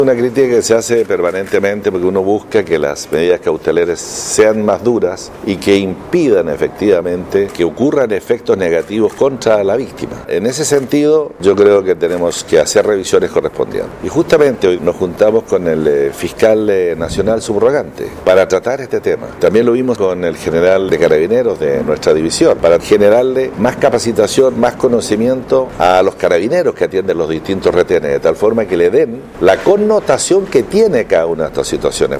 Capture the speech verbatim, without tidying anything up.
Una crítica que se hace permanentemente porque uno busca que las medidas cautelares sean más duras y que impidan efectivamente que ocurran efectos negativos contra la víctima. En ese sentido, yo creo que tenemos que hacer revisiones correspondientes. Y justamente hoy nos juntamos con el eh, fiscal eh, nacional subrogante para tratar este tema. También lo vimos con el general de Carabineros de nuestra división, para generarle más capacitación, más conocimiento a los carabineros que atienden los distintos retenes, de tal forma que le den la connotación que tiene cada una de estas situaciones.